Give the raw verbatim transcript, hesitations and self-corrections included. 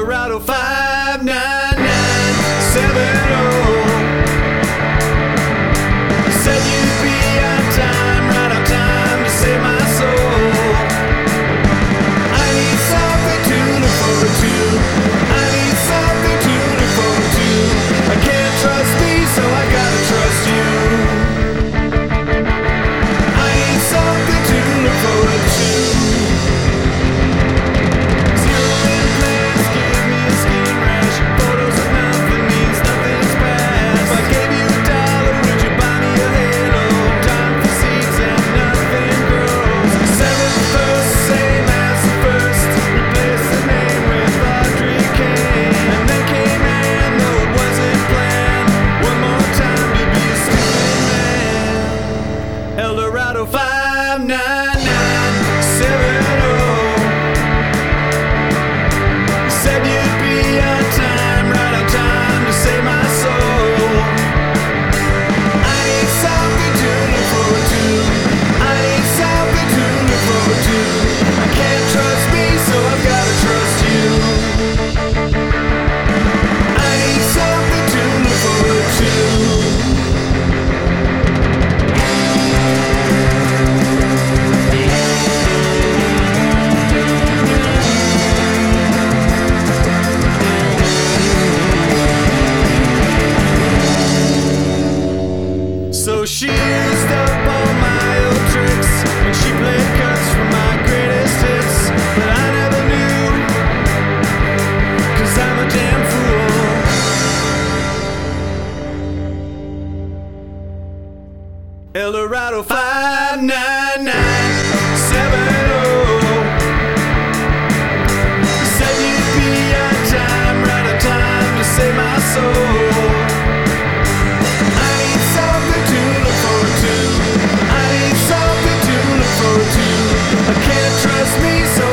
Eldorado five nine nine seven oh. Said you'd be on time, right on time to save my soul. I need something to look forward to. I need something to look forward to. I can't trust me, so I gotta trust you. I need something to look forward to. Zero in plans, give me a skin rash. Photos of nothing means nothing's past. If I gave you a dollar, would you buy me a halo? Time for seeds and nothing grows. Seventh verse, same as the first. Replace the name with Audrey Kane. And then came Anne, though it wasn't planned. One more time to be a stupid man. Eldorado five nine nine seven oh. Said you'd be on time, right on time to save my soul. I need something to look forward to. I need something to look forward to. I can't trust me, so I've gotta trust you. I need something to look forward to. So she used up all my old tricks when she played cuts from my greatest hits. But I never knew, cause I'm a damn fool. Eldorado five nine nine seven oh. Said you'd be on time, right on time to save my soul. I need something to look forward to. I need something to look forward to. I can't trust me, so